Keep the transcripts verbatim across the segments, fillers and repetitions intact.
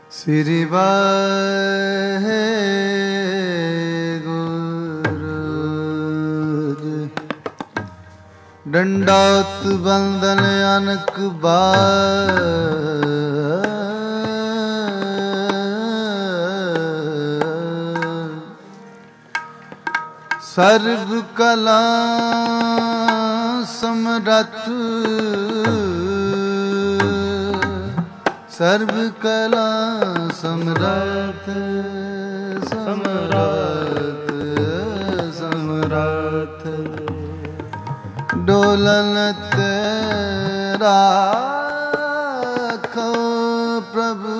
ਸ੍ਰੀ ਵਾਹਿਗੁਰੂ ਜੀ। ਡੰਡੌਤ ਬੰਦਨ ਅਨਕ ਬਾਰ, ਸਰਬ ਕਲਾ ਸਮਰੱਥ, ਸਰਬ ਕਲਾ ਸਮਰੱਥ, ਸਮਰੱਥ ਸਮਰੱਥ। ਡੋਲਨ ਤੇ ਰਾਖੋ ਪ੍ਰਭੂ,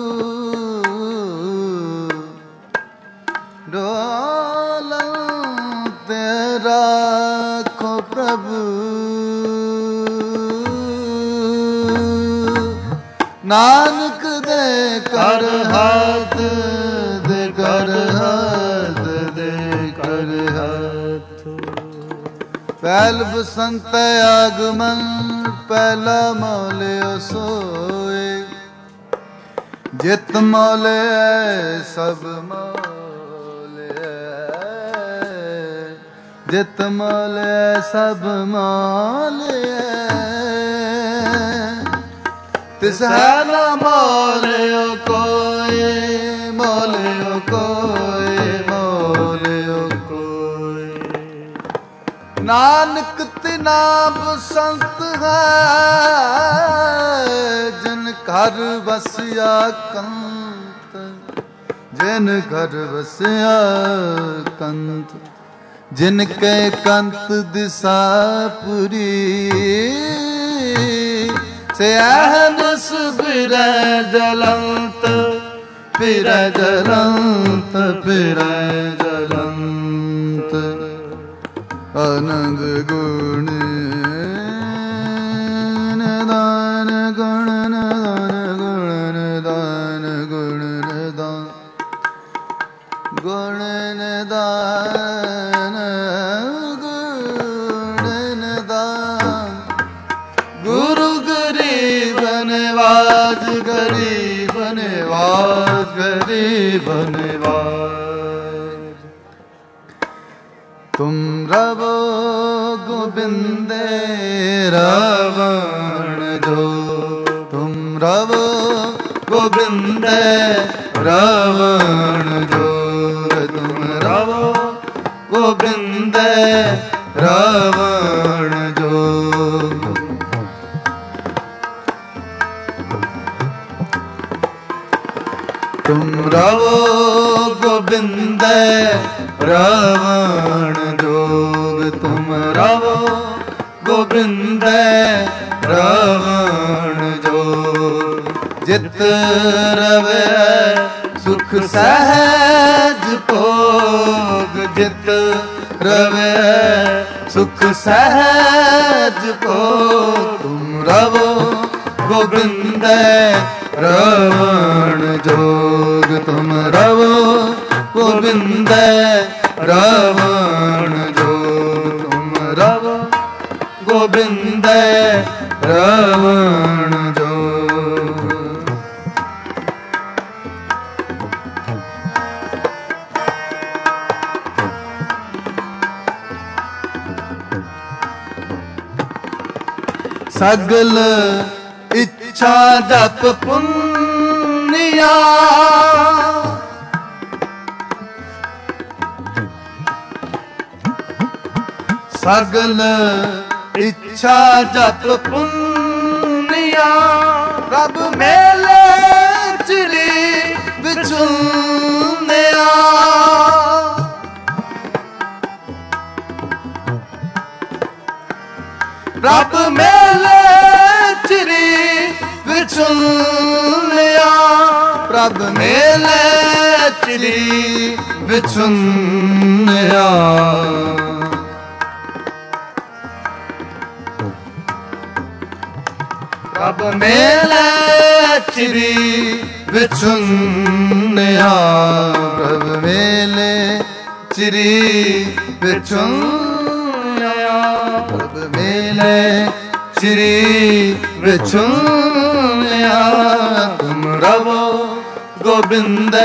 ਡੋਲਨ ਤੇ ਰਾਖੋ ਪ੍ਰਭੂ। ਨਾਨਕ ਦੇ ਕਰ ਹੱਥ, ਦੇ ਕਰ ਹੱਥ, ਦੇ ਕਰ ਹੱਥ। ਪਹਿਲ ਬਸੰਤ ਆਗਮਨ, ਪਹਿਲਾ ਮੌਲਿਓ ਸੋਏ। ਜਿਤ ਮੌਲਿਐ ਸਭ ਮੌਲਿਐ, ਜਿਤ ਮੌਲਿਐ ਸਭ ਮੌਲਿਐ। ਤਿਸ ਹੈ ਨਾ ਮੌਲਿਓ ਕੋਇ, ਮੌਲਿਓ ਕੋਇ, ਮੌਲਿਓ ਕੋਇ। ਨਾਨਕ ਤਿਨਾ ਬਸੰਤ ਹੈ, ਜਿਨ ਘਰ ਵਸਿਆ ਕੰਤ, ਜਿਨ ਘਰ ਵਸਿਆ ਕੰਤ। ਜਿਨ ਕੇ ਕੰਤ ਦਿਸਾ ਪੁਰੀ, ਸੇ ਅਹਨਸ ਫਿਰੈ ਜਲੰਤ, ਫਿਰੈ ਜਲੰਤ, ਫਿਰੈ ਜਲੰਤ। ਆਨੰਦ ਗੁਣ ਨਿਦਾਨ, ਗੁਣ ਨਿਦਾਨ, ਗੁਣ ਨਿਦਾਨ, ਗੁਣ ਨਿਦਾਨ, ਗੁਣ ਨਿਦਾਨ, ਗੁਣ ਨਿਦਾਨ। ਗੁਰੂ ਗਰੀਬ ਨਿਵਾਜ, ਗਰੀਬ ਨਿਵਾਜ, ਗਰੀਬ ਨਿਵਾਜ। ਤੁਮ ਰਵੋ ਗੋਬਿੰਦੇ ਰਾਵਣ ਜੋ, ਤੁਮ ਰਵੋ ਗੋਬਿੰਦੇ ਰਾਵਣ ਜੋ। ਤੁਮ ਰਵੋ ਗੋਬਿੰਦੇ ਰਾਵਣ ਜੋ। ਤੁਮ ਰਵੋ ਗੋਬਿੰਦੇ ਰਾਵਣ ਜੋਗ, ਤੁਮ ਰਵੋ ਗੋਬਿੰਦੇ ਰਾਵਣ ਜੋਗ। ਜਿਤ ਰਵੈ ਸੁਖ ਸਹਿਜ ਭੋਗ, ਜਿਤ ਰਵੈ ਸੁਖ ਸਹਿਜ ਭੋਗ। ਤੁਮ ਰਵੋ ਗੋਬਿੰਦੇ ਰਾਵਣ ਜੋਗ, ਤੁਮ ਰਵੋ ਗੋਬਿੰਦੇ ਰਾਵਣ ਜੋਗ। ਤੁਮ ਰਵੋ ਗੋਬਿੰਦੇ ਰਾਵਣ ਜੋਗ। ਸਗਲ ਇੱਛਾ ਜਪ ਪੁੰਨਿਆ, ਸਗਲ ਇੱਛਾ ਜਪ ਪੁੰਨਿਆ। ਪ੍ਰਭ ਮੇਲੇ ਚਿਰੀ ਵਿਚੁੰਨਿਆ, ਪ੍ਰਭ ਮੇਲੇ ਚਿਰੀ ਵਿਚੁੰਨਿਆ। ਪ੍ਰਭ ਮੇਲੇ ਚਿਰੀ ਵਿਚੁੰਨਿਆ। ਪ੍ਰਭ ਮੇਲੇ ਚਿਰੀ ਵਿਚੁੰਨਿਆ। ਪ੍ਰਭ ਮੇਲੇ ਚਿਰੀ ਵਿਚੁੰਨਿਆ। ਪ੍ਰਭ ਮੇਲੇ ਚਿਰੀ ਵਿਛੁੰਨਿਆ ਤੁਮ ਰਵੋ गोविंद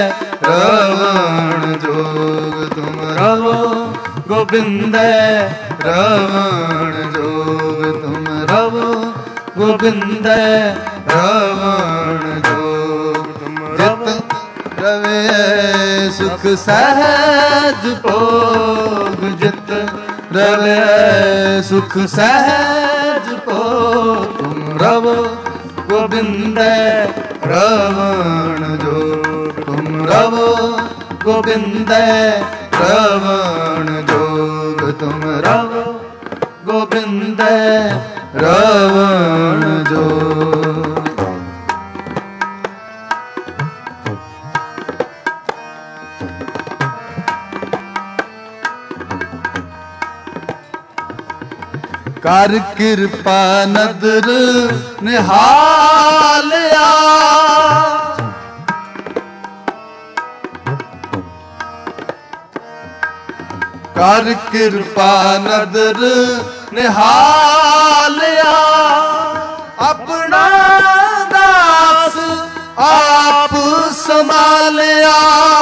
रवण जोग तुम रवो गोविंद रवण जोग तुम रवो गोविंद रवण जोग तुम जित रवे सुख सहज भोग जित रवे सुख सहज भोग तुम रवो गोविंद रवण जोग तुम रवो गोविंद रवण जोग तुम रवो गोविंद रवण जोग। कर कृपा नदर निहालिया कर कृपा नदर निहालिया अपना दास आप संभालिया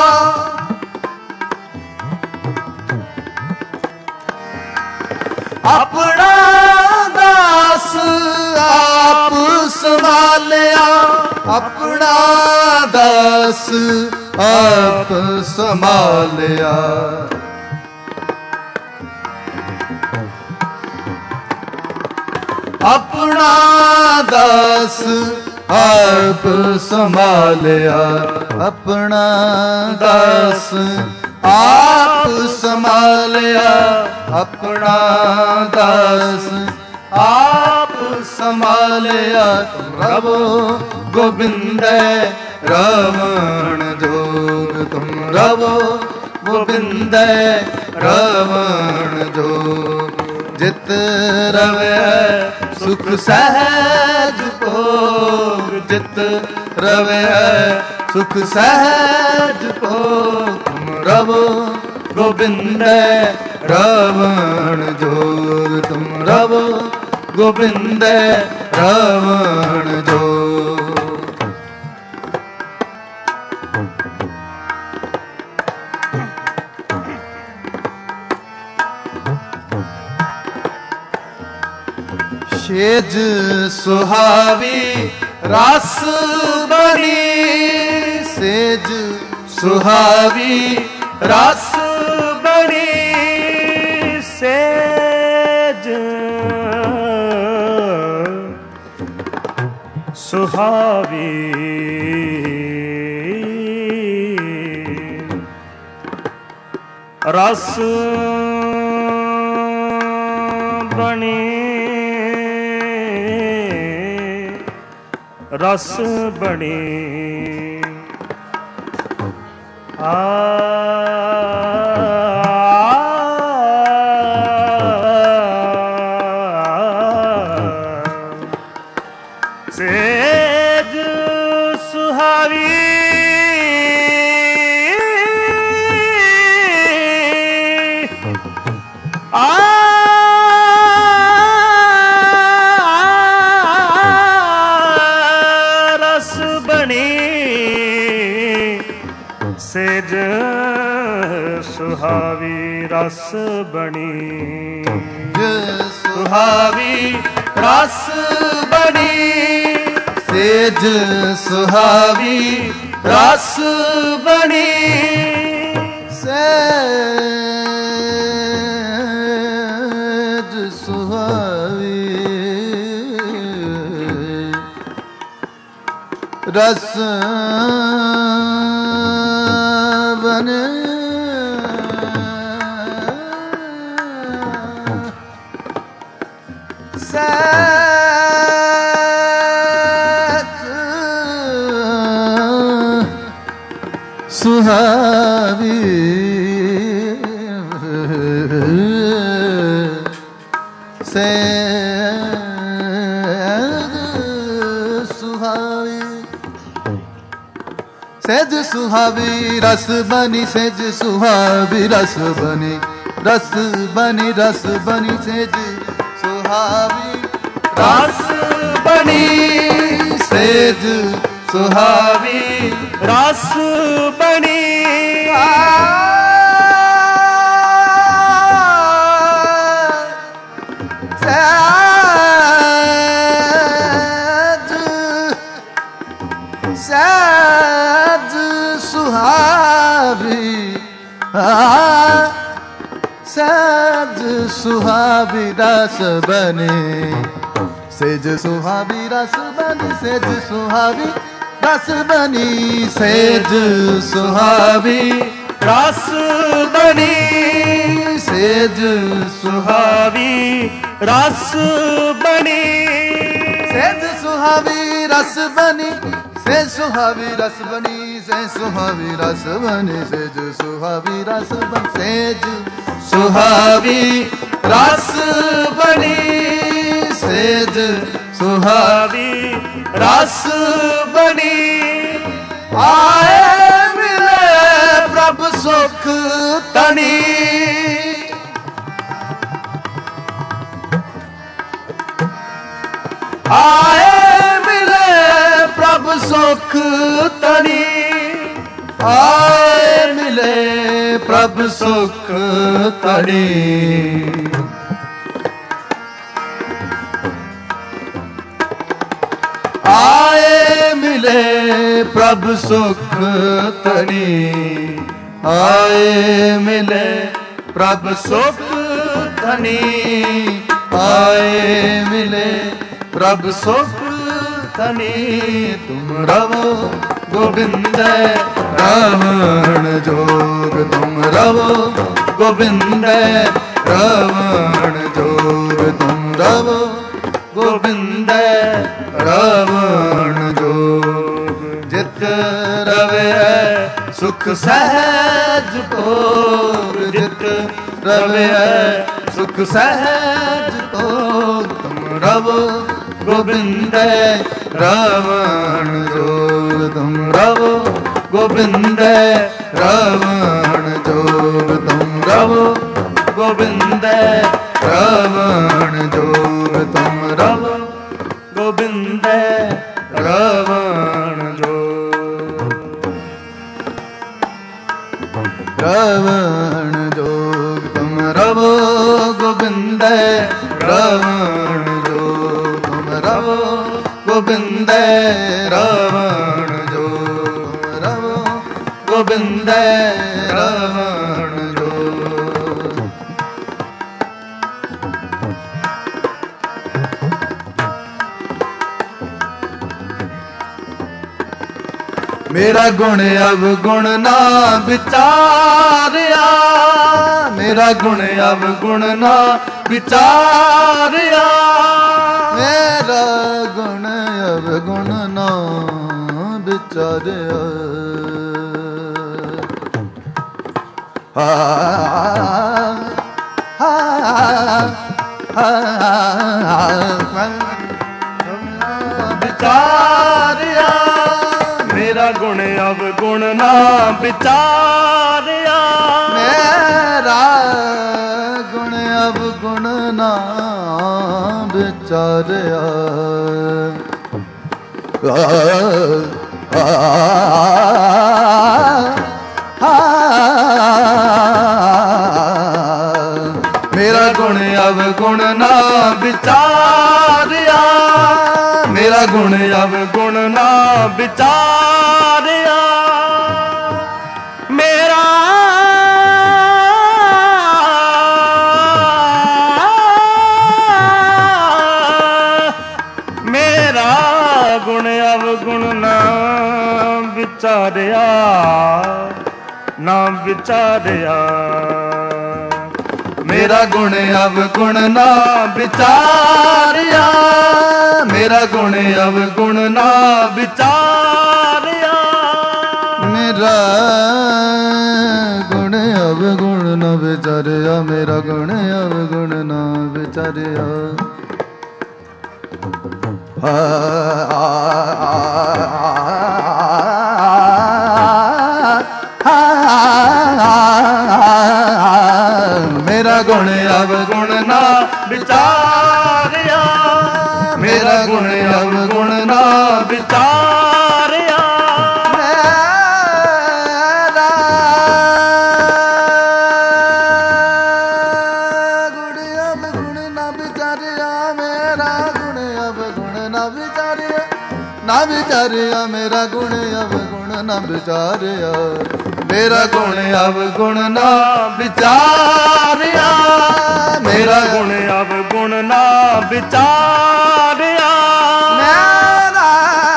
अपना दास आप संभालिया अपना दास आप संभालिया अपना दास आप संभालिया अपना दास आप संभालिया अपना दास आप संभालिया रवो गोविंद रवण जोग तुम रवो गोविंद रवण जोग जित रवे सुख सहज भोग जित रवे सुख सहज भोग तुम रवो गोविंद रवण जोग तुम रवो गोविंद रवण जोग। सेज सुहावी रस बनी सेज सुहावी रस बनी सेज सुहावी रस बनी रस बनी आ सेज सुहावी आ सेज सुहावी रस बनी सुहावी रस बनी सेज सुहावी रस बनी सेज सुहावी रस बने सुहावी सेज सुहावी सेज सुहावी रस बनी सेज सुहावी रस बनी रस बनी रस बनी सेज सुहावी रस बनी सेज सुहावी ਰਸ ਬਣੀ। ਸਹਿਜ ਸੁਹਾਵੀ ਸਹਿਜ ਸੁਹਾਵੀ ਰਸ ਬਨੇ ਸਹਿਜ ਸੁਹਾਵੀ ਰਸ ਬਨੀ ਸਹਿਜ ਸੁਹਾਵੀ ਰਸ ਬਨੀ ਸਹਿਜ ਸੁਹਾਵੀ ਰਸ ਬਣੀ ਸਹਿਜ ਸੁਹਾਵੀ ਰਸ ਬਣੀ। ਸਹਿਜ ਸੁਹਾਵੀ ਰਸ ਬਨੀ ਸਹਿਜ ਸੁਹਾਵੀ ਰਸ ਬਨੀ ਸਹਿਜ ਸੁਹਾਵੀ ਰਸ ਬਨੀ ਸਹਿਜ ਸੁਹਾਵੀ ਰਸ ਬਨੀ ਸਹਿਜ ਸੁਹਾਵੀ ਰਸ ਬਨੀ ਸਹਿਜ ਸੁਹਾਵੀ ਰਸ ਬਣੀ। ਆਏ ਮਿਲੇ ਪ੍ਰਭ ਸੁਖ ਤਣੀ। ਆਏ ਮਿਲੇ ਪ੍ਰਭ ਸੁਖ ਤਣੀ। ਆਏ ਮਿਲੇ ਪ੍ਰਭ ਸੁਖ ਤਣੀ। ਆਏ ਮਿਲੇ ਪ੍ਰਭ ਸੁਖ ਤਣੀ। ਆਏ ਮਿਲੇ ਪ੍ਰਭ ਸੁਖ ਤਣੀ। ਆਏ ਮਿਲੇ ਪ੍ਰਭ ਸੁਖ ਤਣੀ। ਤੁਮ ਰਵੋ ਗੋਬਿੰਦ ਰਾਵਣ ਜੋਗ ਤੁਮ ਰਵੋ ਗੋਬਿੰਦ ਰਾਵਣ ਜੋਗ ਤੁਮ ਰਵੋ ਗੋਬਿੰਦ ਰਾਵਣ ਜੋਗ। ਜਿਤ ਰਵੇ ਸੁਖ ਸਹਿਜ ਭੋਗ ਜਿਤ ਰਵੇ ਸੁਖ ਸਹਿਜ ਭੋਗ ਤੁਮ ਰਵੋ ਗੋਬਿੰਦ ਰਾਵਣ ਜੋਗ ਤੁਮ ਰਵੋ ਗੋਬਿੰਦ ਰਾਵਣ ਜੋਗ ਤੁਮ ਰਵੋ ਗੋਬਿੰਦ ਰਾਵਣ ਜੋਗ ਤੁਮ ਰਵੋ ਗੋਬਿੰਦ ਰਾਵਣ ਜੋਗ। ਰਾਵਣ ਜੋਗ ਤੁਮ ਰਵੋ ਗੋਬਿੰਦ ਰਾਵਣ ਜੋਗ ਤੁਮ ਰਵੋ ਗੋਬਿੰਦ ਰਾਵਣ ਜੋਗ ਰਵੋ ਗੋਬਿੰਦ ਰਾਵਣ ਜੋਗ। ਮੇਰਾ ਗੁਣ ਅਵਗੁਣ ਨਾ ਵਿਚਾਰਿਆ। ਮੇਰਾ ਗੁਣ ਅਵਗੁਣ ਨਾ ਵਿਚਾਰਿਆ। ਮੇਰਾ ਗੁਣ ਅਵਗੁਣ ਨਾ ਵਿਚਾਰਿਆ। ਹਾ ਹਾ ਹਾ ਵਿਚਾਰਿਆ। ਮੇਰਾ ਗੁਣ ਅਵਗੁਣ ਨਾ ਵਿਚਾਰਿਆ। ਮੇਰਾ ਗੁਣ ਅਵਗੁਣ ਨਾ ਵਿਚਾਰਿਆ। ਮੇਰਾ ਗੁਣ ਅਵਗੁਣ ਨਾ ਵਿਚਾਰਿਆ। ਮੇਰਾ ਗੁਣ ਅਵਗੁਣ ਨਾ ਵਿਚਾਰਿਆ। ਮੇਰਾ ਮੇਰਾ ਗੁਣ ਅਵਗੁਣ ਨਾ ਵਿਚਾਰਿਆ। ਨਾ ਵਿਚਾਰਿਆ। ਮੇਰਾ ਗੁਣ ਅਵਗੁਣ ਨਾ ਵਿਚਾਰਿਆ। ਮੇਰਾ ਗੁਣ ਅਵਗੁਣ ਨਾ ਵਿਚਾਰਿਆ। ਮੇਰਾ ਗੁਣ ਅਵਗੁਣ ਨਾ ਵਿਚਾਰਿਆ। ਮੇਰਾ ਗੁਣ ਅਵਗੁਣ ਨਾ ਵਿਚਾਰਿਆ। ਹਾ ਮੇਰਾ ਗੁਣ ਅਵਗੁਣ ਨਾ ਵਿਚਾਰਿਆ। ਮੇਰਾ ਗੁਣ ਅਵਗੁਣ ਨਾ ਵਿਚਾਰਿਆ। ਮੇਰਾ ਗੁਣ ਅਵਗੁਣ ਨਾ ਵਿਚਾਰਿਆ, ਮੇਰਾ ਗੁਣ ਅਵਗੁਣ ਨਾ ਵਿਚਾਰਿਆ, ਮੇਰਾ ਗੁਣ ਅਵਗੁਣ ਨਾ ਵਿਚਾਰਿਆ, ਮੇਰਾ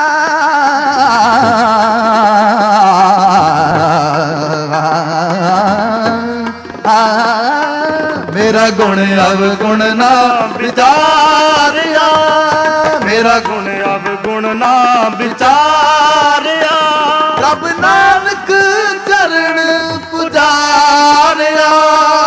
ਮੇਰਾ ਗੁਣ ਅਵਗੁਣ ਨਾ ਵਿਚਾਰਿਆ, ਮੇਰਾ ਗੁਣ ਅਵਗੁਣ ਨਾ ਵਿਚਾਰਿਆ, ਪ੍ਰਭ ਨਾਨਕ ਚਰਨ ਪੁਜਾਰਿਆ,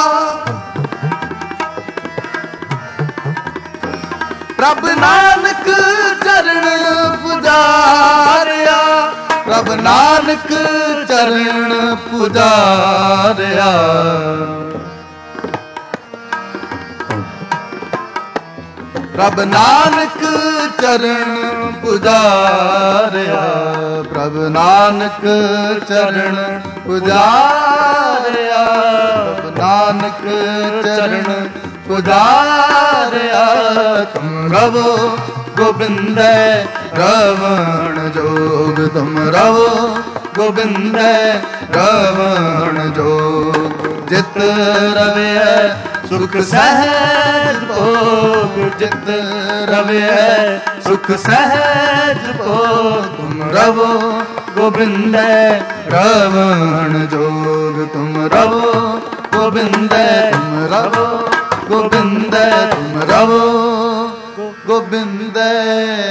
ਪ੍ਰਭ ਨਾਨਕ ਚਰਨ ਪੁਜਾਰਿਆ, ਪ੍ਰਭ ਨਾਨਕ ਚਰਨ ਪੁਜਾਰਿਆ, ਪ੍ਰਭ ਨਾਨਕ ਚਰਨ ਪੁਜਾਰਿਆ, ਪ੍ਰਭ ਨਾਨਕ ਚਰਨ ਪੁਜਾਰਿਆ, ਪ੍ਰਭ ਨਾਨਕ ਚਰਨ ਪੁਜਾਰਿਆ, ਤੁਮ ਰਵੋ ਗੋਬਿੰਦੈ ਰਵਣ ਜੋਗ, ਤੁਮ ਰਵੋ ਗੋਬਿੰਦੈ ਰਵਣ ਜੋਗ, ਜਿਤ ਰਵਿਐ ਸੁਖ ਸਹਿਜ ਭੋਗ, ਜਿਤ ਰਵਿਐ ਸੁਖ ਸਹਿਜ ਭੋਗ, ਤੁਮ ਰਵੋ ਗੋਬਿੰਦੈ ਰਵਣ ਜੋਗ, ਤੁਮ ਰਵੋ ਗੋਬਿੰਦੈ, ਤੁਮ ਰਵੋ ਗੋਬਿੰਦੈ, ਤੁਮ ਰਵੋ ਗੋਬਿੰਦੈ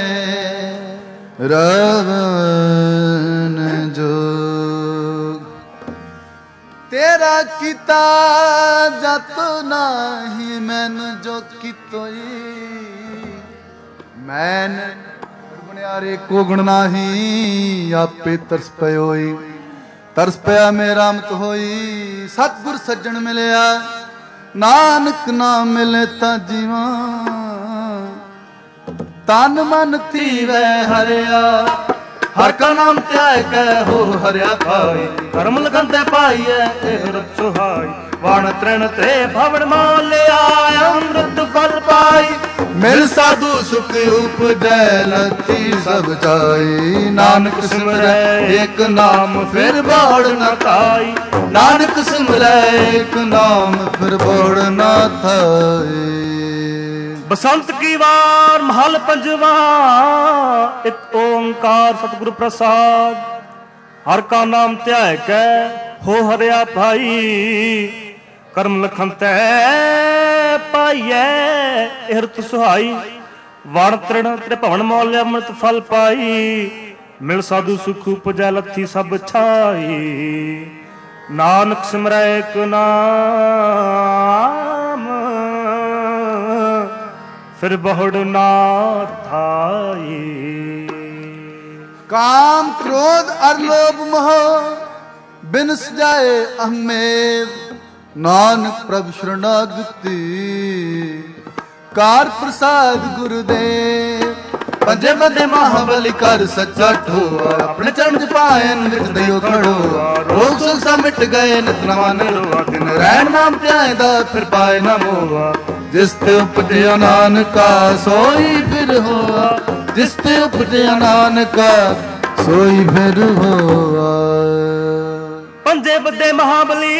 ਰਵਣ ਜੋਗ। ਤੇਰਾ ਕੀਤਾ ਜਤ ਨਾਹੀ ਮੈਨੂੰ ਜੋ ਕੀਤੋਈ, ਮੈਨ ਗੁਣਿਆਰੇ ਕੋ ਗੁਣ ਨਾਹੀ, ਆਪੇ ਤਰਸ ਪਇਓਈ, ਤਰਸ ਪਿਆ ਮੇਰਾ ਅੰਮ੍ਰਿਤ ਹੋਈ, ਸਤਿਗੁਰ ਸੱਜਣ ਮਿਲਿਆ, ਨਾਨਕ ਨਾ ਮਿਲੇ ਤਾਂ ਜੀਵਾਂ, ਤਨ ਮਨ ਧੀਵੈ ਹਰਿਆ, ਹਰ ਕਾ ਨਾਮ ਧਿਆਇ ਕੈ ਹੋ ਹਰਿਆ ਖਾਈ, ਕਰਮ ਲਗਨ ਤੇ ਪਾਈਐ ਇਹ ਸੁਹਾਈ, ਵਣ ਤ੍ਰਿਣ ਤੇ ਭਵਨ ਮਾਲਿਆ, ਅੰਮ੍ਰਿਤ ਫਲ ਪਾਈ, ਮਿਲ ਸਾਧੂ ਸੁਖ ਉਪਜੈ ਲਤੀ ਸਭ ਚਾਈ, ਨਾਨਕ ਸਿਮਰੈ ਏਕ ਨਾਮ ਫਿਰ ਬੋੜ ਨਾ ਥਾਈ, ਨਾਨਕ ਸਿਮਰੈ ਏਕ ਨਾਮ ਫਿਰ ਬੋੜ ਨਾ ਥਾਈ। ਬਸੰਤ ਕੀ ਵਾਰ ਮਹਲ ਪੰਜਵਾ, ਇੱਕ ਓੰਕਾਰ ਸਤਿਗੁਰ ਪ੍ਰਸਾਦ, ਹਰ ਕਾ ਨਾਮ ਧਿਆਇ ਕੈ ਹੋ ਹਰਿਆ ਭਾਈ, ਕਰਮ ਲਖਨ ਤੈ ਪਾਈਐ ਹਿਰਤ ਸੁਹਾਈ, ਵਣ ਤ੍ਰਿਣ ਤੇ ਭਵਨ ਮੌਲ ਅੰਮ੍ਰਿਤ ਫਲ ਪਾਈ, ਮਿਲ ਸਾਧੂ ਸੁਖ ਉਪਜੈ ਲੱਥੀ ਸਭ ਛਾਈ, ਨਾਨਕ ਸਿਮਰੈ ਏਕ ਨਾਮ ਫਿਰ ਬਹੁੜ ਨਾ ਥਾਈ। ਕਾਮ ਕ੍ਰੋਧ ਅਰ ਲੋਭ ਮੋਹ ਬਿਨ ਸਜਾਏ ਅਹਮੇਵ, ਨਾਨਕ ਪ੍ਰਭ ਸ਼ਰਨਾਗਤੀ ਕਾਰ ਪ੍ਰਸਾਦ ਗੁਰਦੇਵ, ਪੰਜੇ ਬੰਦੇ ਮਹਾਬਲੀ ਕਰ ਸੱਚਾ ਠੋਆ, ਆਪਣੇ ਚਰਨ ਚ ਪਾਇਨ ਵਿੱਚ ਦਿਓ ਖੜੋਆ, ਰੋਗ ਸੁਖ ਸਭ ਮਿਟ ਗਏ ਨਿਤ ਨਵਾਂ ਨਿਰੋਆ, ਦਿਨ ਰਹਿਣ ਨਾਮ ਧਿਆਇਦਾ ਫਿਰ ਪਾਏ ਨਾ ਮੋਆ, ਜਿਸ ਤੇ ਉਪਜਿਆ ਨਾਨਕਾ ਸੋਈ ਫਿਰ ਹੋਆ, ਜਿਸ ਤੇ ਉਪਜਿਆ ਨਾਨਕਾ ਸੋਈ ਫਿਰ ਹੋਆ। ਪੰਜੇ ਬੰਦੇ ਮਹਾਬਲੀ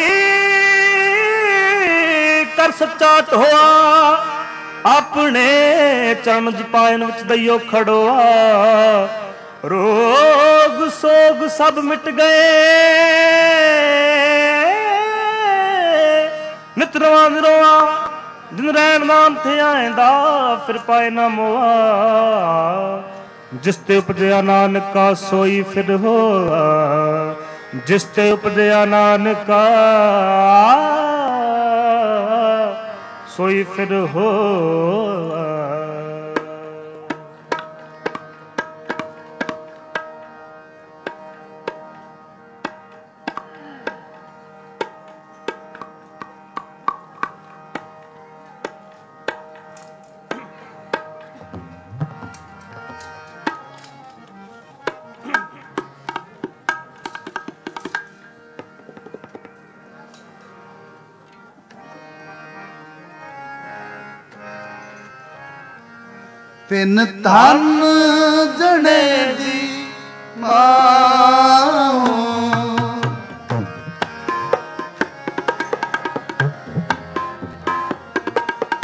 ਕਰ ਸੱਚਾ ਠੋਆ, ਆਪਣੇ ਚਰਨ ਚ ਪਾਇਨ ਵਿੱਚ ਦਈਓ ਖੜੋਆ, ਰੋਗ ਸੋਗ ਸਭ ਮਿਟ ਗਏ ਨਿਤ ਨਵਾਂ ਨਿਰੋਆ, ਦਿਨ ਰਹਿਣ ਨਾਮ ਧਿਆਇਂਦਾ ਫਿਰ ਪਾਏ ਨਾ ਮੋਆ, ਜਿਸ ਤੇ ਉਪਜਿਆ ਨਾਨਕਾ ਸੋਈ ਫਿਰ ਹੋਆ, ਜਿਸ ਤੇ ਉਪਜਿਆ ਨਾਨਕਾ ਸੋਈ ਫਿਰ ਹੋਆ। ਤਿੰਨ ਧਨ ਜਣੇ ਦੀ ਮਾਂ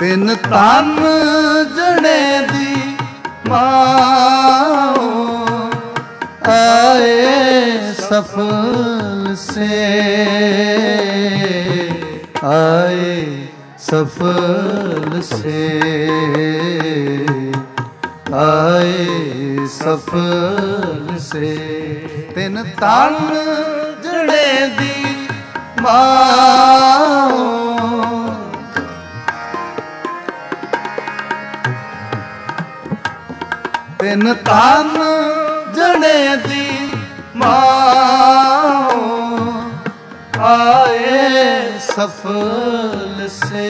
ਤਿੰਨ ਤਨ ਜਣੇ ਦੀ माओ आए सफल से आए सफल से आए सफल से तिन तन जड़े दी माओ तिन तन जड़े दी माओ आए सफल से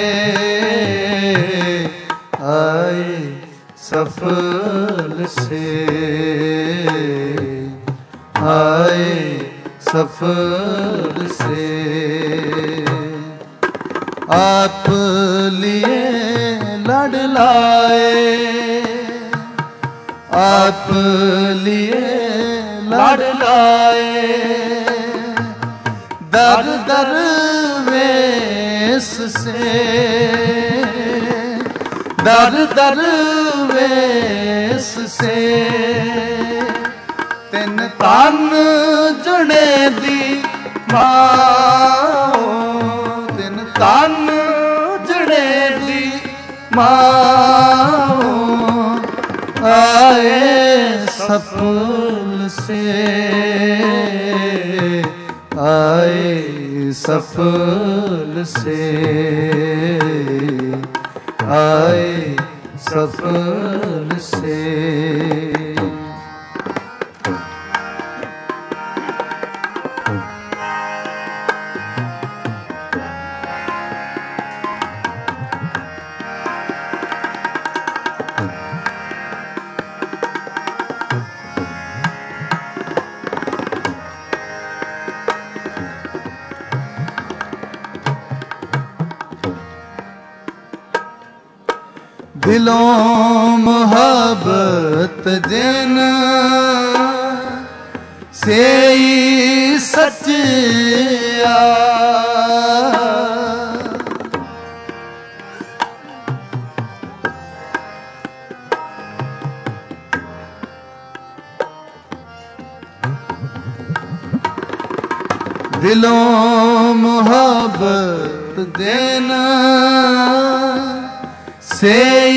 आए सफल से आए सफल से आप लिए लड़ लाए आप लिए लड़ लाए दर दर वेश से दर दर वेश से तिन तन जड़े दी माओ तिन तन जड़े दी माओ आए सफल से आए सफल से आए सफल से दिलों मोहब्बत जिन से ही सच्चिया दिलों मोहब्बत जिन से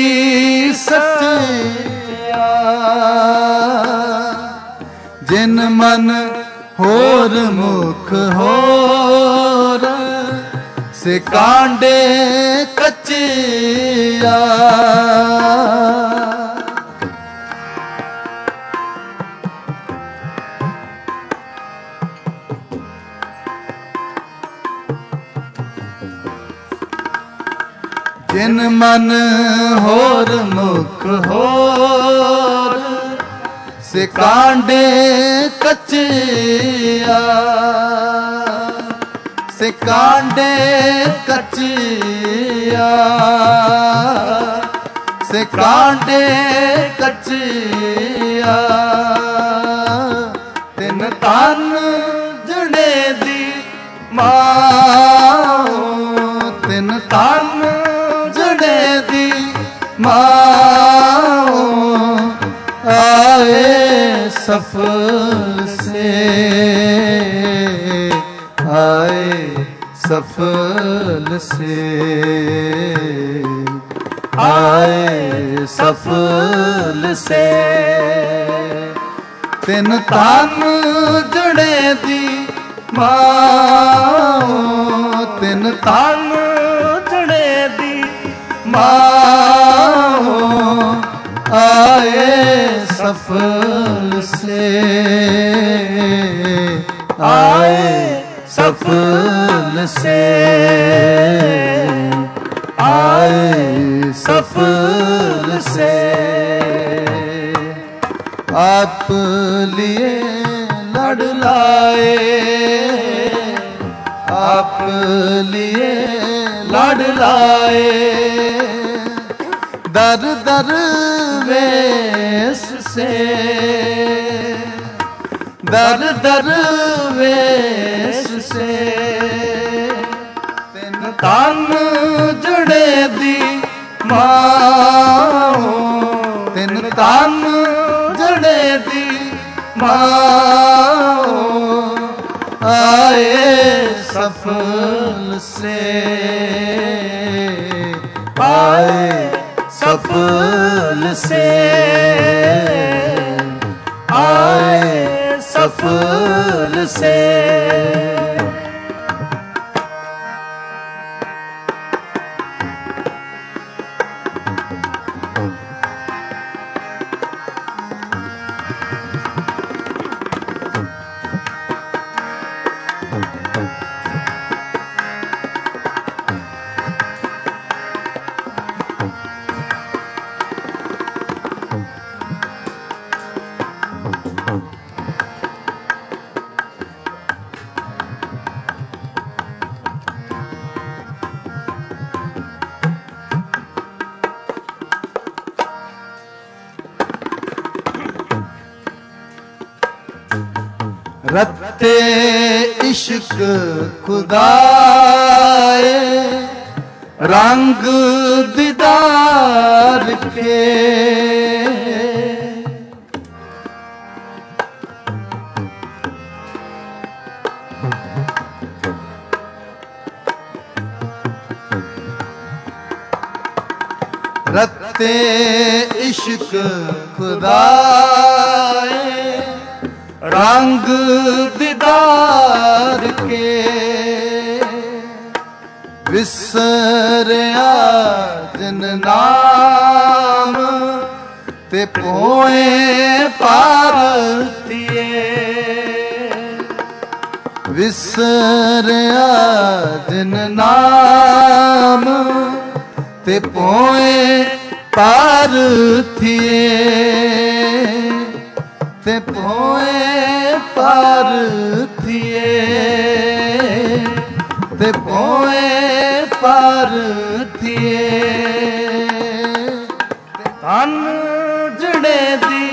सच्चिया जिन मन होर मुख होर से कांडे कच्चिया जिन मन होर मुख होर से कांडे कच्चिया से कांडे कच्चिया से कांडे कच्चिया तिन तन जड़े दी माओ तिन तन दी माओ आए सफल से आए सफल से आए सफल से तिन तन जड़े दी माओ तिन तन जड़े दी माओ आए सफल से आए सफल से आए सफल से आप लिए लड़ लाए आप लिए लड़ लाए दर दर वेश से दर दर वेश से तिन तन जड़े दी ਮਾਓ ਤਿੰਨ ਤਨ ਜਣੇ ਦੀ ਮਾਓ ਆਏ ਸਫਲ ਸੇ ਆਏ सफल से आए सफल से रत्ते इश्क खुदाए रंग दीदार के रत्ते इश्क खुदाए रंग दीदार के विसरिया जिन नाम ते पोए पारतिए विसरिया जिन नाम ते पोए पारतिए ते पोए पारतिए ते पोए पारतिए तन जड़े दी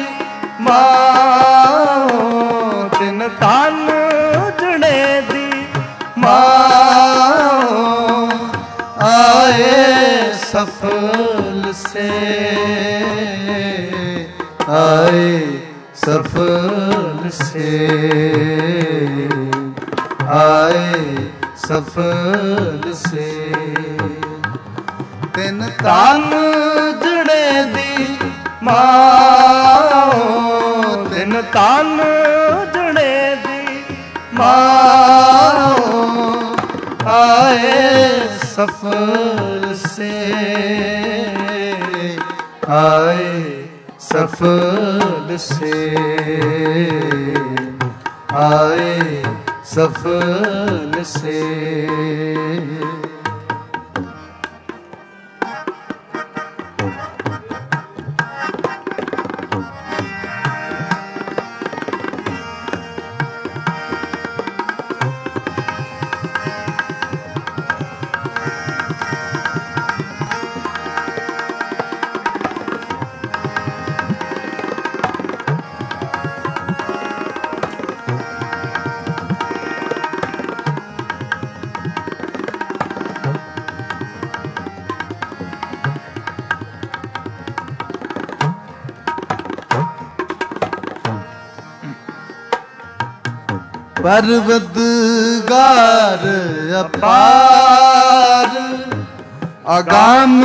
माओ तिन तन जड़े दी माओ आए सफल से आए सफल से आए सफल से तिन तन जड़े दी माओ तिन तन जड़े दी माओ आए सफल से आए सफल से आए सफल से परवदगार अपार अगाम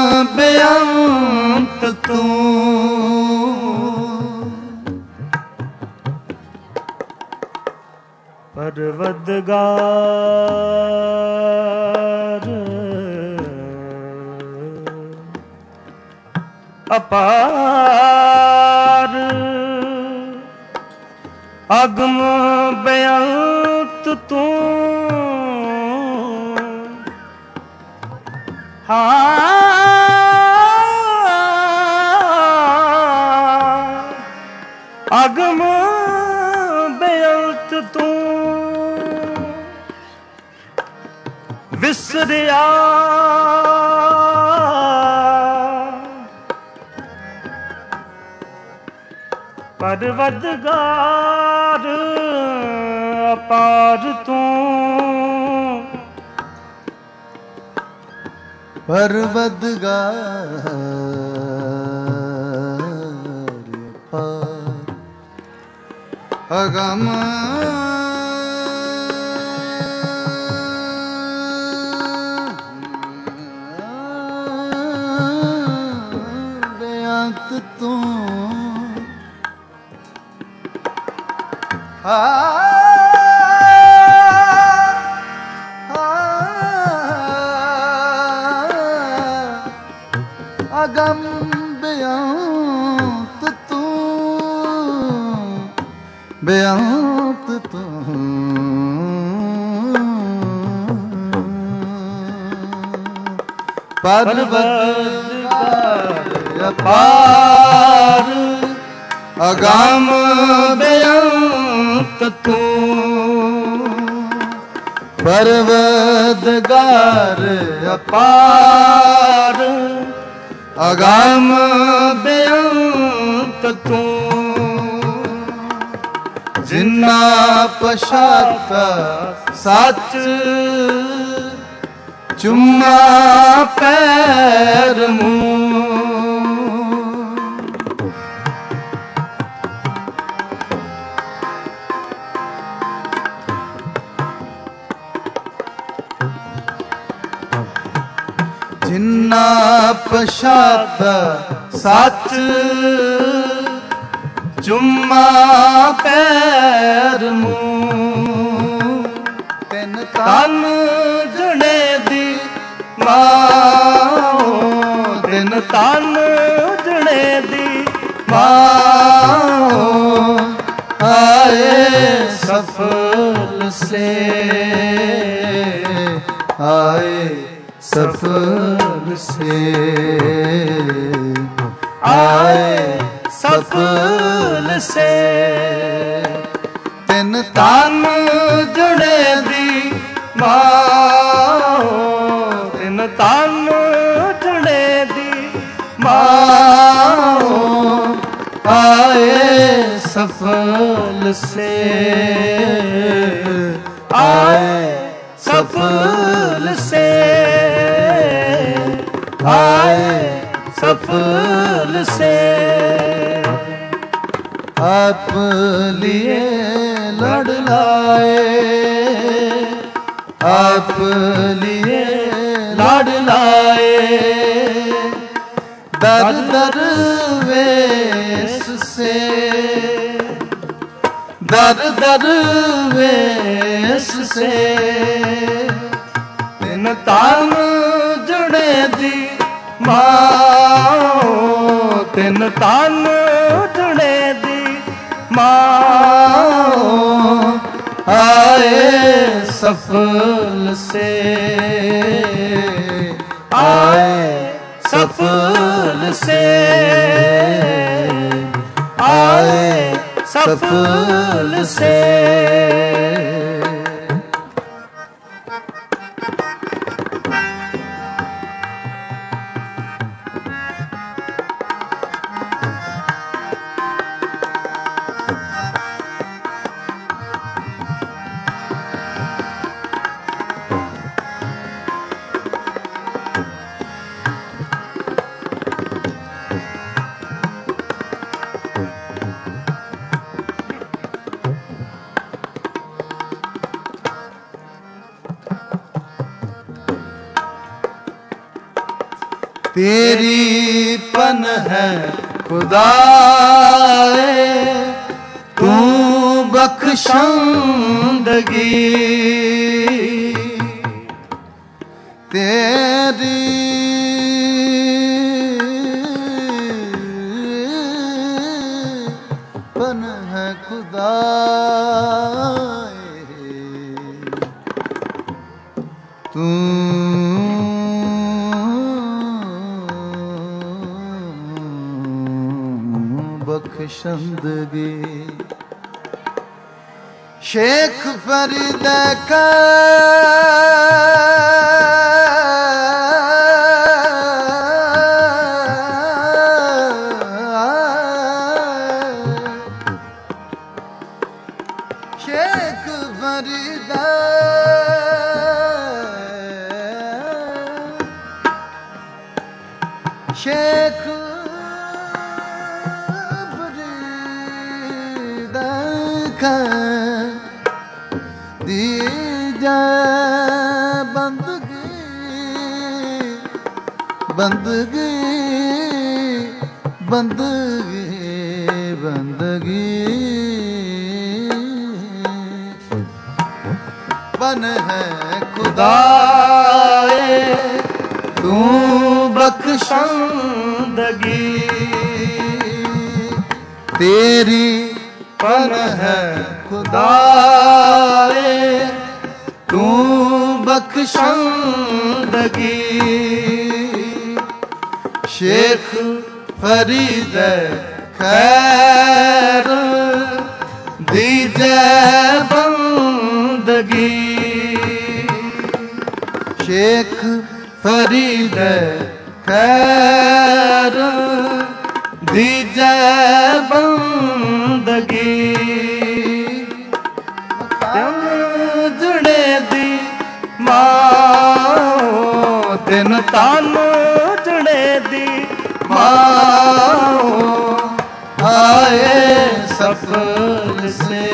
बेअंत तू परवदगार अपार अगम बेअंत तू हाँ अगम बेअंत तू विसरिया परवदगार अपार तू परवदगार अपार अगम बेअंत तू आ अगम बेअंत तू बेअंत तू परवदगार अपार अगम बेअंत तू परवदगार अपार अगम बेअंत तू जिन्ना पछाता सच चुम्मा पैर मूं जिन्ना पछाता सच चुम्मा पैर मूं तिन तन जने दी माओ तिन तन जने दी माओ आए सफल से आए सफल से आए सफल से तिन तन जुड़े दी माओ तिन तन जुड़े दी माओ आए सफल से आए सफल से आए सफल से आप लिए लड़ लाए आप लिए लड़ लाए दर दर वेश से दर दर वेश से तिन तन जुड़े दी माओ तिन तन जुड़े दी माओ आए सफल से आए सफल से आए सफल से तेरी पन है खुदाए तू बख्शंदगी तेरी पन है खुदाए तू बख्शंदगी शेख फरीद का शेख फरीद दीजै बंदगी बंदगी बंदगी बंदगी बन है खुदाए तू बख्शंदगी तेरी पन है खुदाए तू बख्शंदगी शेख फरीद खैर दीजै बंदगी शेख फरीद खैर दीजै बंदगी जुड़े दी माओ दिन तानो जुड़े दी माओ आए सफल से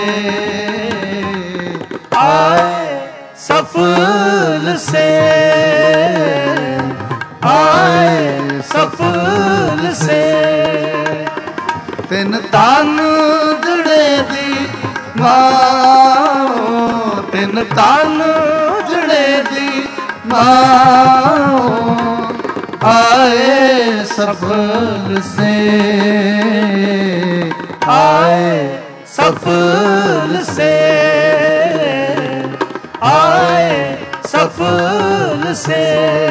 आए सफल से आए सफल से तिन तान जुड़े दी माओ तिन तान जुड़े दी माओ आए सफल से आए सफल से आए सफल से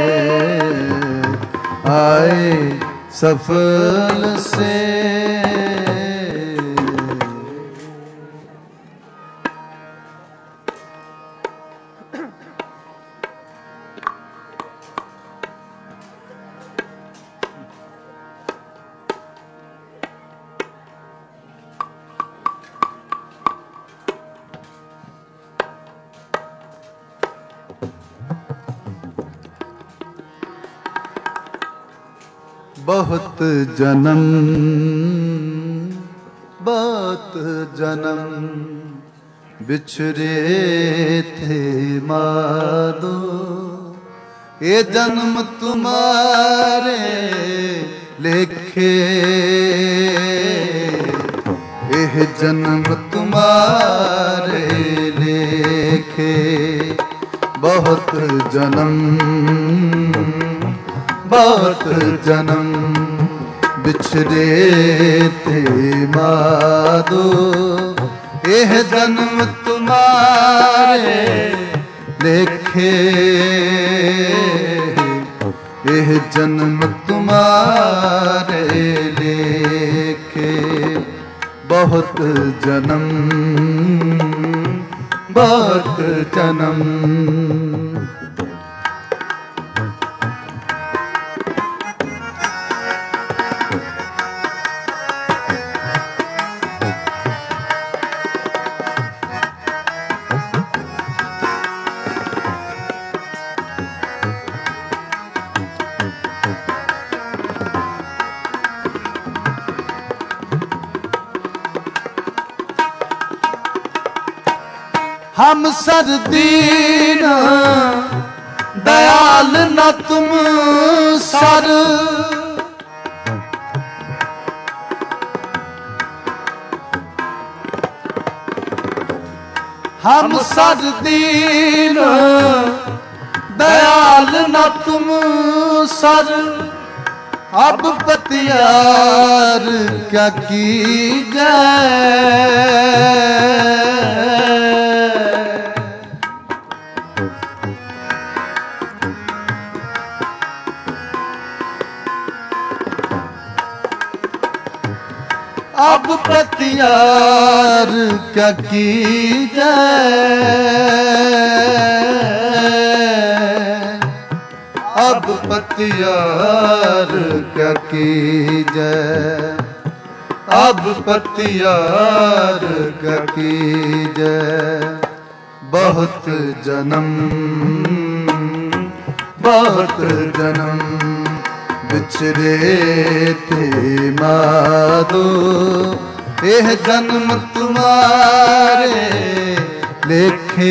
आए सफल से बहुत जन्म बहुत जन्म बिछड़े थे मादो ये जन्म तुम्हारे लेखे यह जन्म तुम्हारे लेखे बहुत जन्म बहुत जन्म बिछड़े थे मादो यह जन्म तुम्हारे लेखे यह जन्म तुम्हारे लेखे बहुत जन्म बहुत जन्म हम सरदीन दयाल न तुम सर हम सरदीन दयाल न तुम सर अब पतियार क्या की जाए अब पतियार क्या की जाए अब पतियार क्या की जाए अब पतियार क्या की जाए बहुत जन्म बहुत जन्म बिछड़े थे मादो यह जन्म तुम्हारे लेखे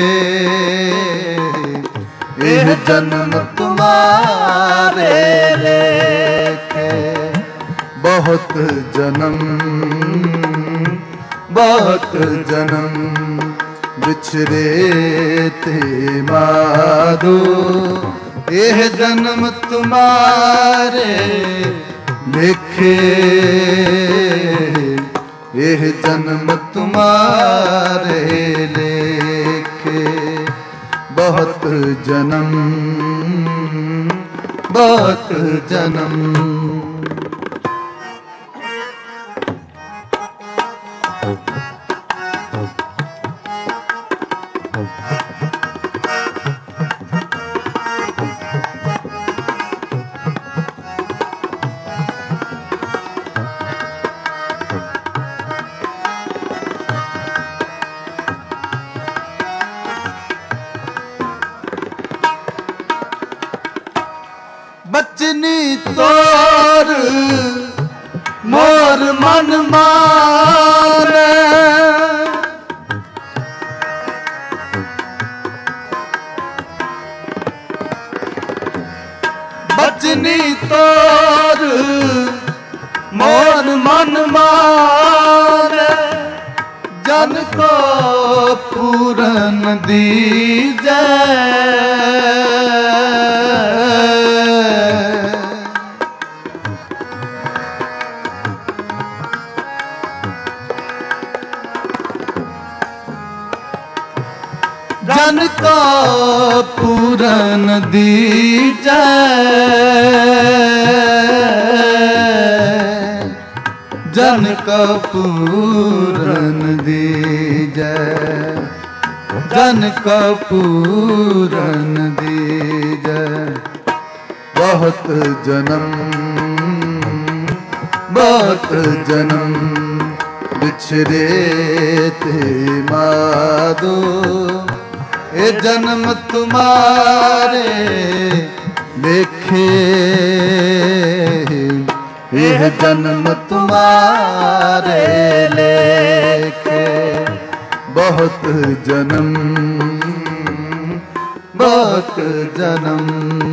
यह जन्म तुम्हारे लेखे। बहुत जन्म बहुत जन्म बिछड़े थे माधो, यह जन्म तुम्हारे लिखे यह जन्म तुम्हारे लेखे। बहुत जन्म बहुत जन्म बचनी तोर मोर मन माने, बचनी तोर मोर मन माने। जन को पूरन दीजै जन को पूरन दीजै। जन को पूरन दीजै। जन को पूरन दीजै। बहुत जन्म बहुत जन्म बिछड़े थे माधो, ये जन्म तुम्हारे लेखे यह जन्म तुम्हारे लेखे। बहुत जन्म बहुत जन्म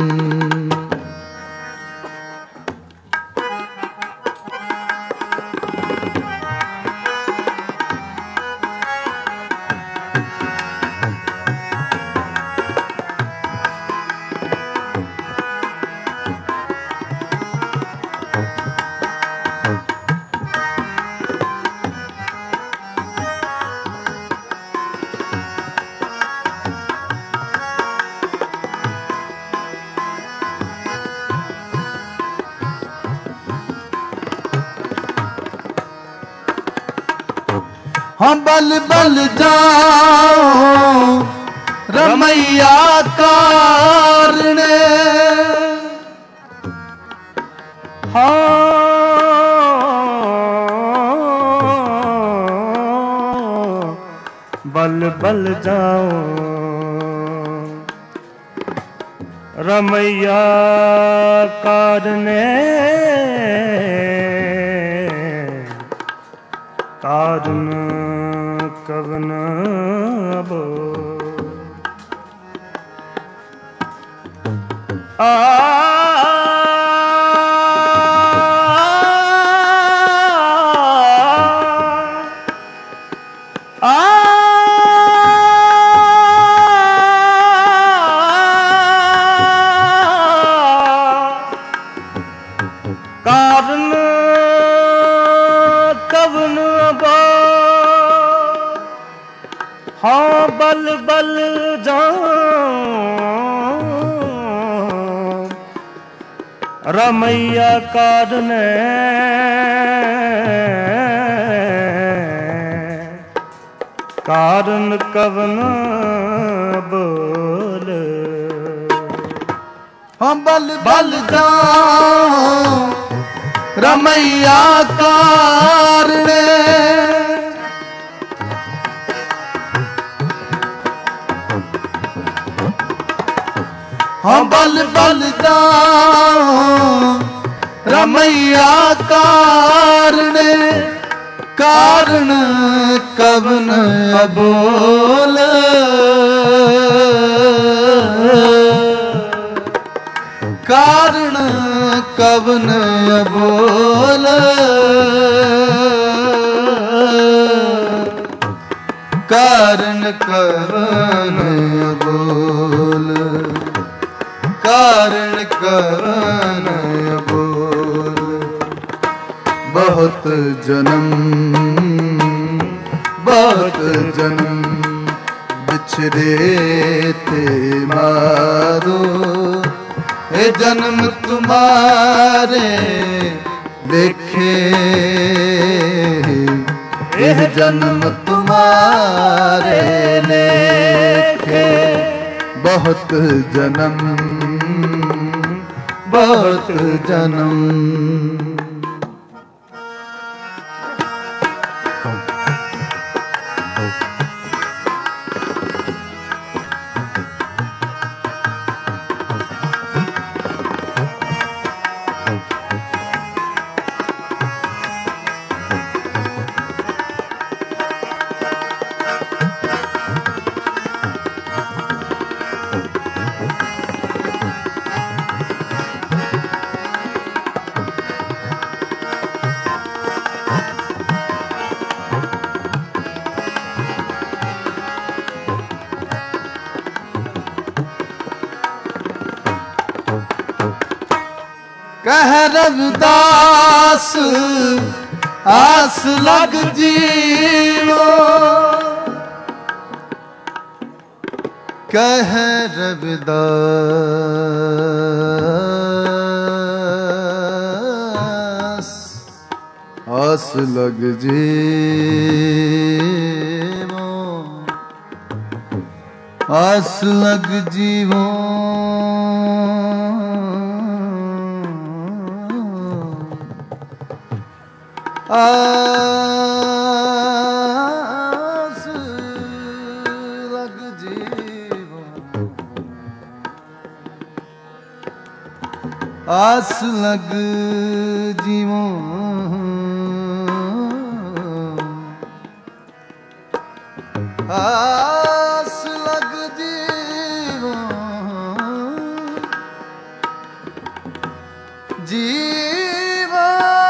हम बल बल जाओ रमैया कारणे। हाँ बल बल जाओ रमैया कारणे। कारण कवन बो आ आ कारण कवन बो। हाँ बल बल जाऊं रमैया कारणे। कारण कवन बोल। हम बल बल जाऊं रमैया कारणे। हम बल बल जाऊं रमैया कारणे। कारण कवन अबोल, कारण कवन अबोल, कारण कवन अबोल, कारण कवन अबोल। बहुत जन्म बहुत जन्म बिछड़े थे मारो, हे जन्म तुम्हारे देखे, यह जन्म तुम्हारे लेखे। बहुत जन्म बहुत जन्म। कह रविदास आस लग जीवो, कह रविदास आस लग जीवो, आस लग जीवो। आस लग जीवो, आस लग जीवो, आस लग जीवो, जीवो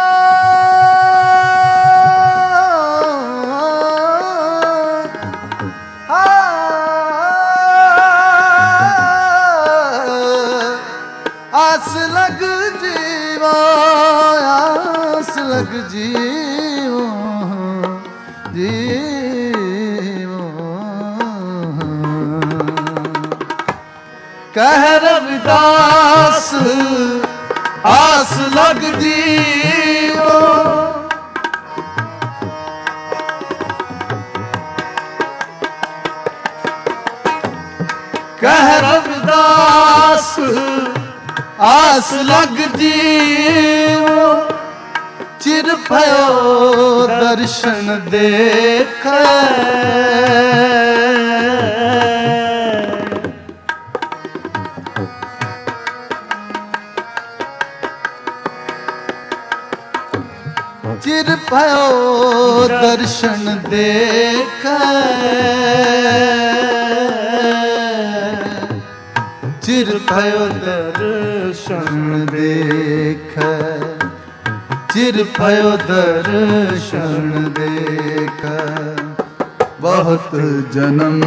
आस लग जीवो, आस लग जीवो, जीवो। कह रविदास आस लग जीवो, कह रविदास आस लग जीवो। चिर भयो दर्शन देख, चिर भयो दर्शन देख, चिर भयो दर्शन देख, चिर भयो दर्शन देख। बहुत जन्म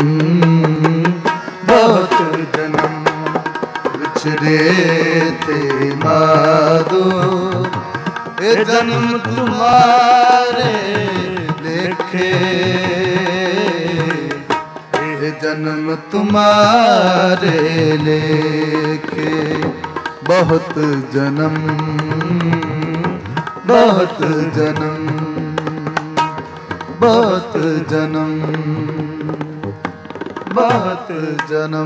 बहुत जन्म बिछड़े थे माधो, ये जन्म तुम्हारे देखे, ये जन्म तुम्हारे लेखे। बहुत जन्म बहुत जन्म बहुत जन्म बहुत जन्म।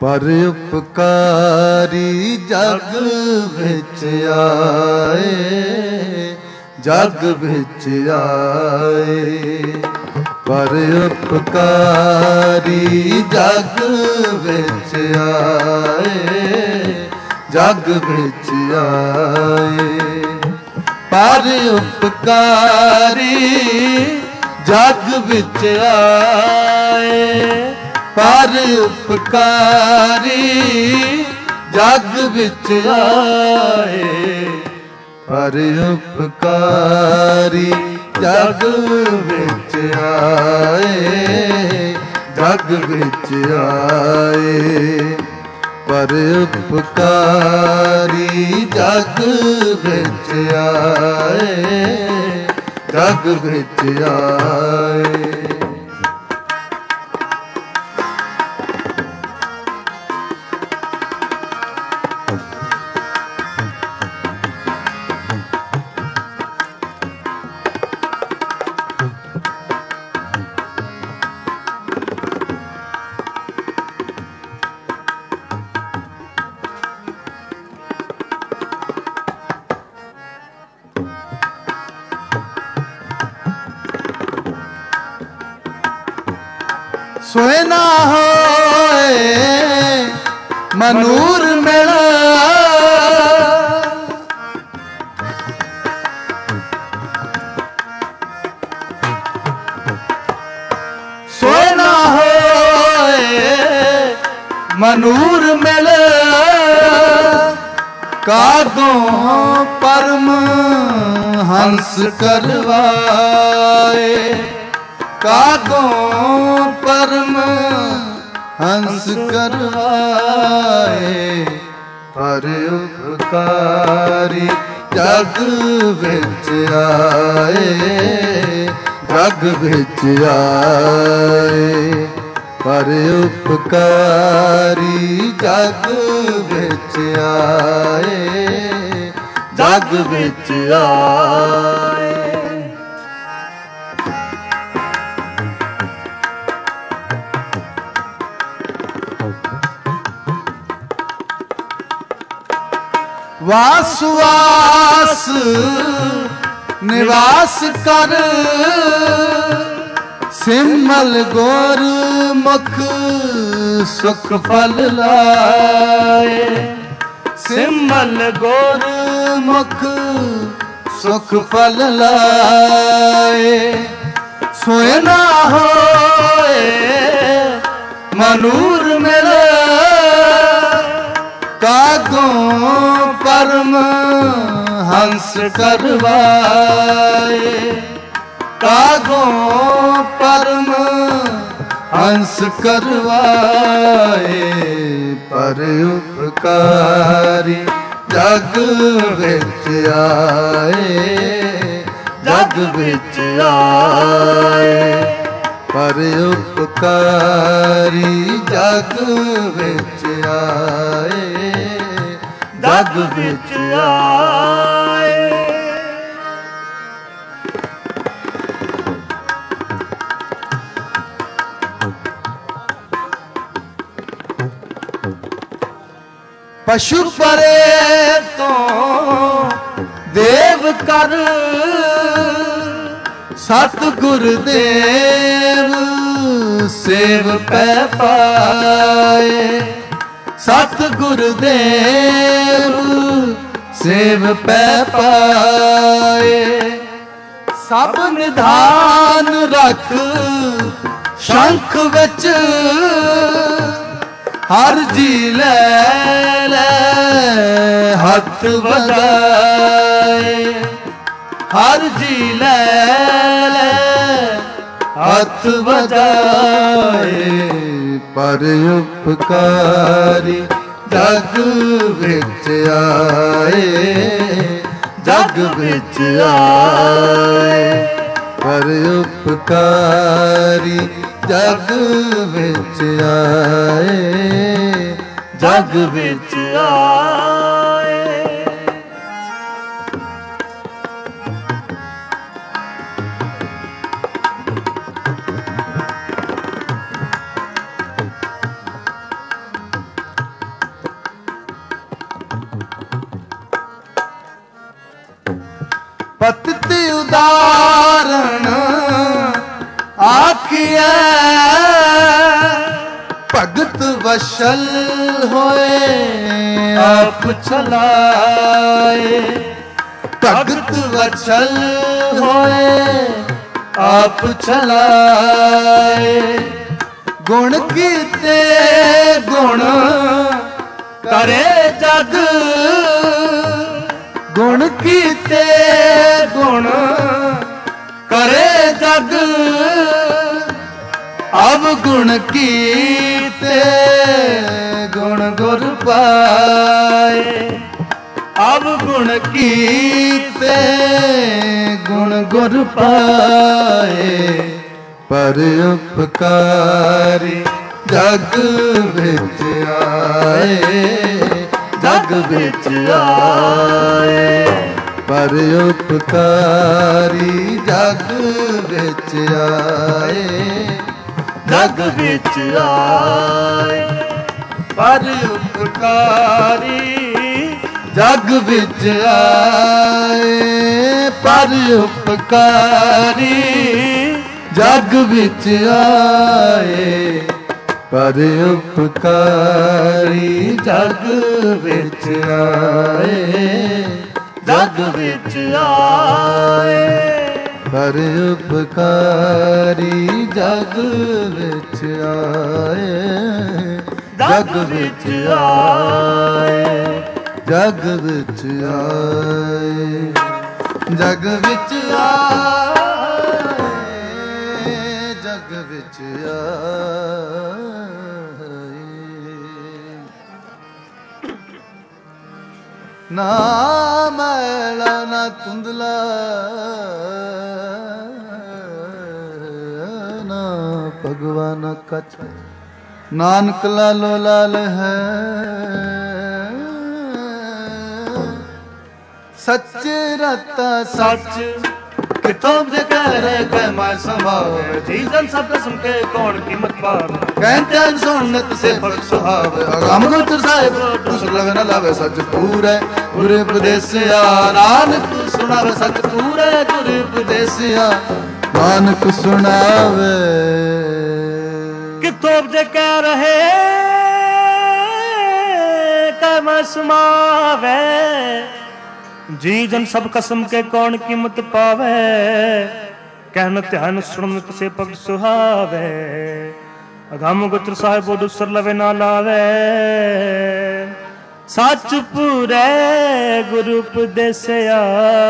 ਪਰ ਉਪਕਾਰੀ ਜਗ ਵਿੱਚ ਆਏ, ਜਗ ਵਿੱਚ ਆਏ। ਪਰ ਉਪਕਾਰੀ ਜਗ ਵਿੱਚ ਆਏ, ਜਗ ਵਿੱਚ ਆਏ। ਪਰ ਉਪਕਾਰੀ ਜਗ ਵਿੱਚ ਆਏ, ਪਰ ਉਪਕਾਰੀ ਜਗ ਵਿੱਚ ਆਏ। ਪਰ ਉਪਕਾਰੀ ਜਗ ਵਿੱਚ ਆਏ, ਜਗ ਵਿੱਚ ਆਏ। ਪਰ ਉਪਕਾਰੀ ਜਗ ਵਿੱਚ ਆਏ, ਜਗ ਵਿੱਚ ਆਏ। सोए ना होए मनूर मिला, सोए ना होए मनूर मिला। कागों परम हंस करवाए, कागों परम हंस करवाए। पर उपकारी जग विच आए, जग विच आए। पर उपकारी जग विच आए, जग विच आए। वास वास निवास कर, सिमल गोर मुख सुख फल लाए। सिमल गोर मुख सुख फल लाए। सोए ना होए मनूर मेरा, कागों परम हंस करवाए। कागों परम हंस करवाए। पर उपकारी जग विच आए, जग विच आए। पर उपकारी जग विच आए, जग विच आए। पशु परे तो देव कर, सतगुर देव सेव पै पाए। सतगुर देव सेव पै पाए। सब निधान रख शंख विच, हर जी लै लै हथ बजाए। हर जी लै लै हथ बजाए। पर उपकारी जग विच आए, जग विच आए। पर उपकारी जग विच आए, जग विच आए। पतित उदाहरण आखिए भगत वशल होए आप चलाए। भगत वशल होए आप चलाए। गुण कीते गुण करे जग। गुण कीते गुण करे जग। अब गुण कीते गुण गुर पाए। अब गुण कीते गुण गुर पाए। पर उपकारी जग विच आए। जग विच आए। पर उपकारी जग विच आए। जग विच आए। पर उपकारी जग विच आए। पर उपकारी जग विच आए। पर उपकारी जग विच आए। जग विच आए। पर उपकारी जग विच आए। जग विच आए। जग विच आए। जग विच आए। जग विच आए। ना मैला ना धुंधला ना भगवान कछ। नानक लालो लाल है। सच रता सच कितों जे कह रहे कह मैं संभावे। जीवन सब कसम के कौन कीमत पावे। कहते सुनत से फर्क सुहावे। अगम गुरु साहिब दूसर लग न लावे। सच पूरे गुरु उपदेसिया नानक सुनावे। सच पूरे गुरु उपदेसिया नानक सुनावे। कितों जे कह रहे कह मैं समावे। जी जन सब कसम के कौन कीमत पावे। कहन ध्यान सुन से पग सुहावे। अगम गुत्र साहिब दूसर लवे ना लावे। सच पूरे गुरु उपदेसिया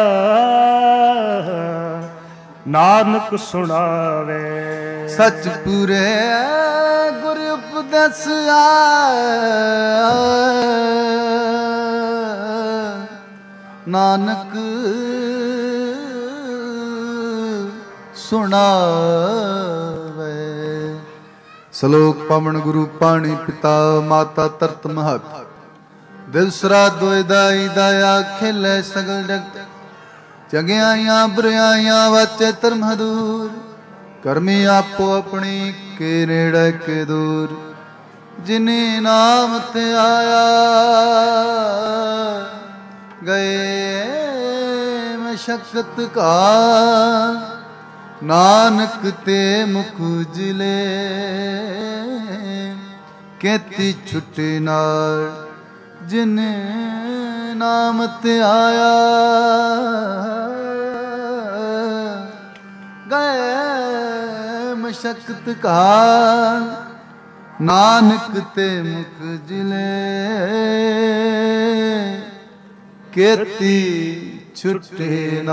नानक सुनावे। सच पूरे गुरु उपदेसिया नानक सुनावे। सलोक पवन गुरु पाणी पिता माता तरत महत। दिवसरा दुदाई दया खिले सगल जगत। चंगियाइयां बुराइयां वाचे धर्म दूर। कर्मी आपो अपनी के नेड़े के दूर। जिन्हें नाम ते आया गए मशक्कत का। नानक ते मुख उजले केती छुटे नाल। जिन नाम ते आया गए मशक्कत का। नानक ते मुख उजले केती छुटे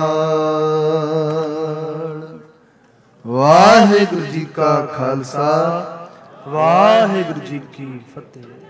नाल। वाहिगुरु जी का खालसा वाहिगुरु जी की फतेह।